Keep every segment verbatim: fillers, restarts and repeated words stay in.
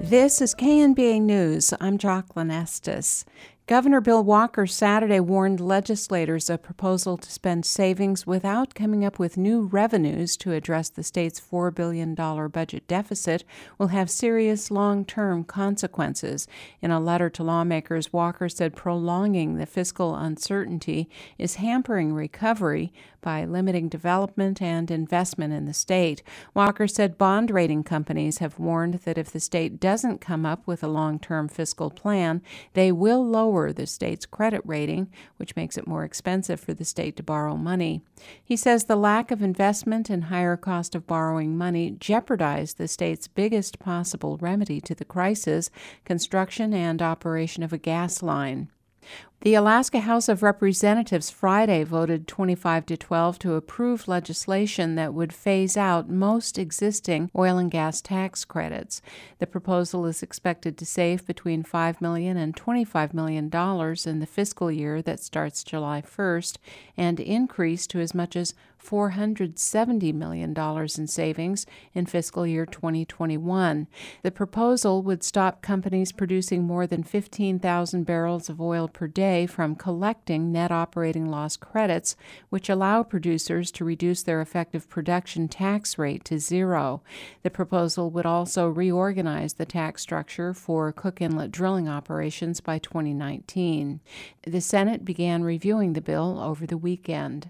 This is K N B A News. I'm Jocelyn Estes. Governor Bill Walker Saturday warned legislators a proposal to spend savings without coming up with new revenues to address the state's four billion dollars budget deficit will have serious long-term consequences. In a letter to lawmakers, Walker said prolonging the fiscal uncertainty is hampering recovery by limiting development and investment in the state. Walker said bond rating companies have warned that if the state doesn't come up with a long-term fiscal plan, they will lower the state's credit rating, which makes it more expensive for the state to borrow money. He says the lack of investment and higher cost of borrowing money jeopardize the state's biggest possible remedy to the crisis, construction and operation of a gas line. The Alaska House of Representatives Friday voted twenty-five to twelve to approve legislation that would phase out most existing oil and gas tax credits. The proposal is expected to save between five million dollars and twenty-five million dollars in the fiscal year that starts July first and increase to as much as four hundred seventy million dollars in savings in fiscal year twenty twenty-one. The proposal would stop companies producing more than fifteen thousand barrels of oil per day from collecting net operating loss credits, which allow producers to reduce their effective production tax rate to zero. The proposal would also reorganize the tax structure for Cook Inlet drilling operations by twenty nineteen. The Senate began reviewing the bill over the weekend.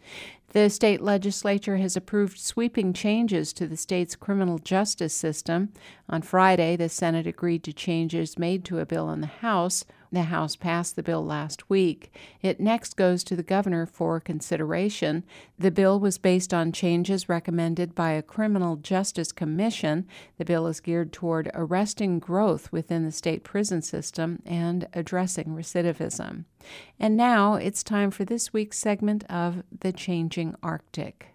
The state legislature has approved sweeping changes to the state's criminal justice system. On Friday, the Senate agreed to changes made to a bill in the House. The House passed the bill last week. It next goes to the governor for consideration. The bill was based on changes recommended by a criminal justice commission. The bill is geared toward arresting growth within the state prison system and addressing recidivism. And now it's time for this week's segment of The Changing Arctic.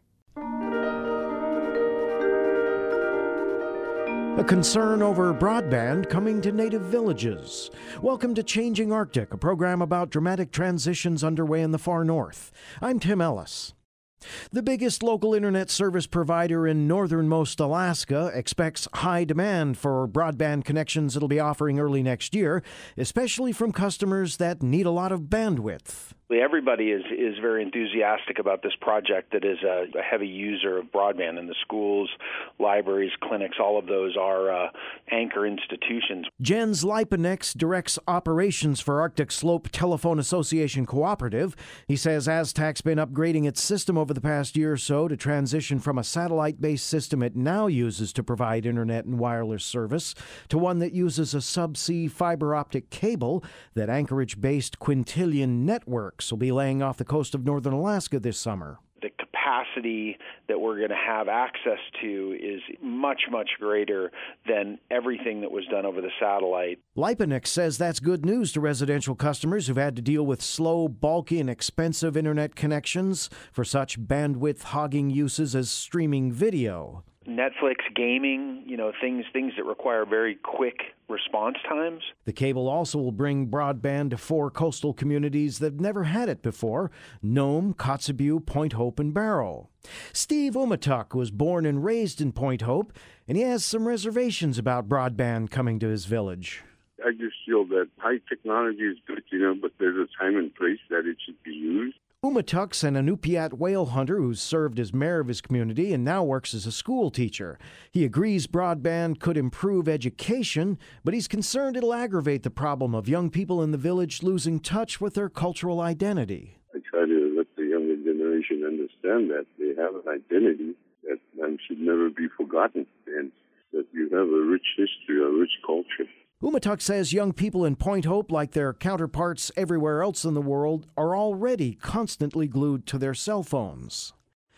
A concern over broadband coming to native villages. Welcome to Changing Arctic, a program about dramatic transitions underway in the far north. I'm Tim Ellis. The biggest local internet service provider in northernmost Alaska expects high demand for broadband connections it'll be offering early next year, especially from customers that need a lot of bandwidth. Everybody is, is very enthusiastic about this project that is a, a heavy user of broadband in the schools, libraries, clinics. All of those are uh, anchor institutions. Jens Lipanex directs operations for Arctic Slope Telephone Association Cooperative. He says Aztac's been upgrading its system over the past year or so to transition from a satellite-based system it now uses to provide internet and wireless service to one that uses a subsea fiber optic cable that Anchorage-based Quintillion Networks will be laying off the coast of northern Alaska this summer. The capacity that we're going to have access to is much, much greater than everything that was done over the satellite. Lipanex says that's good news to residential customers who've had to deal with slow, bulky, and expensive internet connections for such bandwidth-hogging uses as streaming video. Netflix, gaming, you know, things things that require very quick response times. The cable also will bring broadband to four coastal communities that have never had it before: Nome, Kotzebue, Point Hope, and Barrow. Steve Umatuk was born and raised in Point Hope, and he has some reservations about broadband coming to his village. I just feel that high technology is good, you know, but there's a time and place that it should be used. Umatuk's an Inupiat whale hunter who's served as mayor of his community and now works as a school teacher. He agrees broadband could improve education, but he's concerned it'll aggravate the problem of young people in the village losing touch with their cultural identity. I try to let the younger generation understand that they have an identity that um, should never be forgotten, and that you have a rich history, a rich culture. Umatuk says young people in Point Hope, like their counterparts everywhere else in the world, are already constantly glued to their cell phones.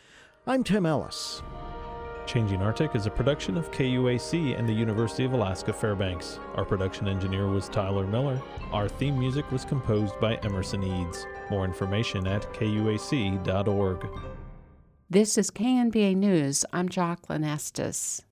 I'm Tim Ellis. Changing Arctic is a production of K U A C and the University of Alaska Fairbanks. Our production engineer was Tyler Miller. Our theme music was composed by Emerson Eads. More information at K U A C dot org. This is K N B A News. I'm Jocelyn Estes.